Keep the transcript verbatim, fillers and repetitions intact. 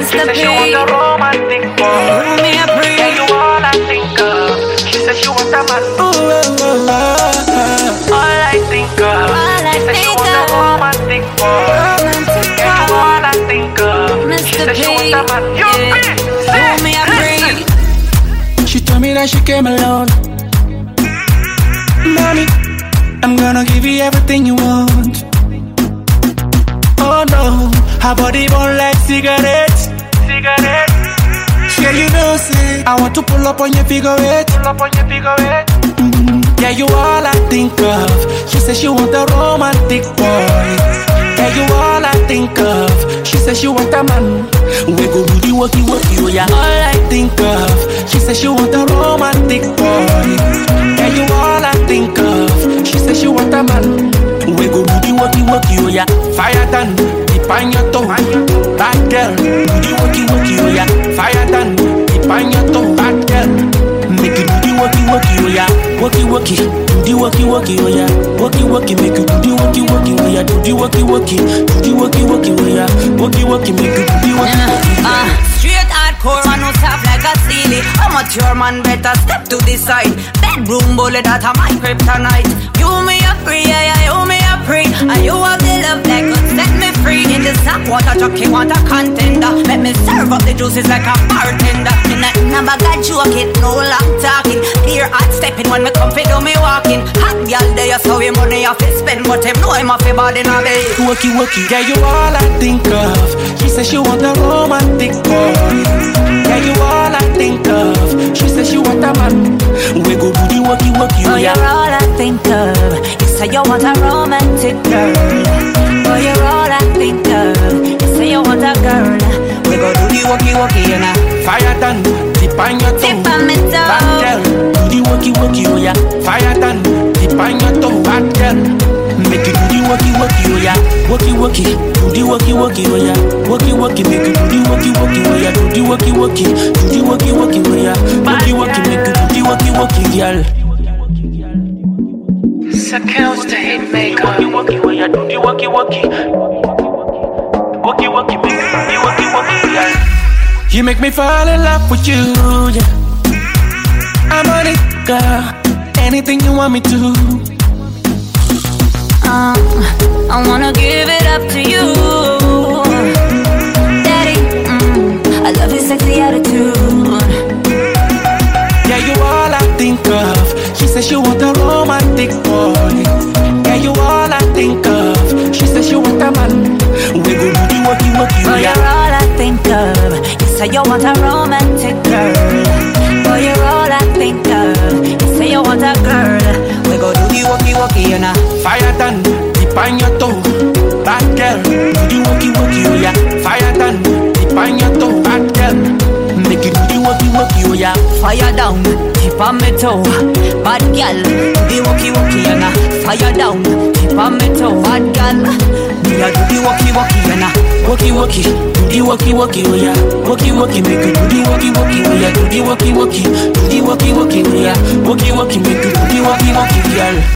She said she want a romantic boy. Me a pray. Yeah, you all I think of. She said she want a man. Ooh, oh, oh, oh. All I think of. All I She said she think want a of. romantic boy. Romantic Yeah, you boy. all I think of. She Mister said she want P. a man. You Yeah. bitch. Do me a pray. She told me that she came alone. Mommy, I'm gonna give you everything you want. Oh no, her body burn like cigarettes. Cigarette. Yeah, you know, say I want to pull up on your figure eight. Pull up on your figure eight. Mm, yeah, you all I think of. She said she want a romantic boy. Yeah, you all I think of. She said she want a man. We go do the walkie walkie, oh yeah. All I think of. She said she want a romantic boy. Yeah, you all I think of. She said she want a man. We go do the walkie walkie, oh yeah. Fire done, deep on your toe. Bad girl, do the walkie walkie, oh yeah. Fire done, deep on your toe. Bad girl, make it do the walkie walkie, oh yeah. Walkie walkie, do the walkie walkie, oh yeah. Walkie walkie, make it do the walkie walkie, oh yeah. Do the walkie walkie, do the walkie walkie, oh yeah. Walkie walkie, make it do the walkie walkie. Ah, straight hardcore, man who soft like a silly. I'm a mature man, better step to the side. Bedroom bullet, that a my kryptonite. You me a free, yeah, yeah, you me a free. And you have the love that could set me free. In the snap water jockey, want a contender. Let me serve up the juices like a bartender. In a number got joke it, no long talking. Clear hot stepping when me come fi do me walking. Hot girl there, so him money off his spend, but him know him off his body now be. Walkie walkie, yeah, you all I think of. She said she want a romantic boy. Yeah, you all I think of. She said she want a man. We go do the walkie walkie, Oh, oh yeah. you're all I think of. You say you want a romantic girl. Oh, you're all I think of. You say you want a girl. We go do the walkie walkie, you know. Fire done, dip on your toe. Tip on me toe. Bad girl, do the walkie walkie, oh yeah. Fire done, dip on your toe. Bad girl, make it do the walkie walkie, oh yeah. Walkie walkie, do the walkie walkie, oh yeah. Walkie walkie, make it do the walkie walkie, oh yeah. Do the walkie walkie, do the walkie walkie, oh yeah. Walkie walkie, make it do the walkie walkie, girl. Sakels the hit maker. Walkie walkie, oh yeah. Do the walkie walkie. Walkie walkie, make it do the walkie walkie, girl. You make me fall in love with you, yeah. I'm on it, girl. Anything you want me to. Um, I wanna give it up to you, Daddy. Mm, I love your sexy attitude. Yeah, you all I think of. She said she want a romantic boy. Yeah, you all I think of. She said she want a man. We go do the walkie walkie, Oh, oh you're yeah. all I think of. You say you want a romantic girl. Oh, you're all I think of. You say you want a girl. We go do the walkie walkie, you know. Fire done, dip on your toe. Bad girl, do the walkie walkie, oh yeah. Fire done, dip on your toe. Bad girl, make it do the walkie walkie, oh yeah. Fire down, tip on me toe. Bad girl, do the walkie walkie, you know. Fire down, tip on me toe. Bad girl, me a do the walkie walkie, you know. Walkie walkie, do the walkie walkie, oh yeah. Walkie walkie, make it do the walkie walkie, oh yeah. Do the walkie walkie, do the walkie walkie, oh yeah. Walkie walkie, make it do the walkie walkie, girl.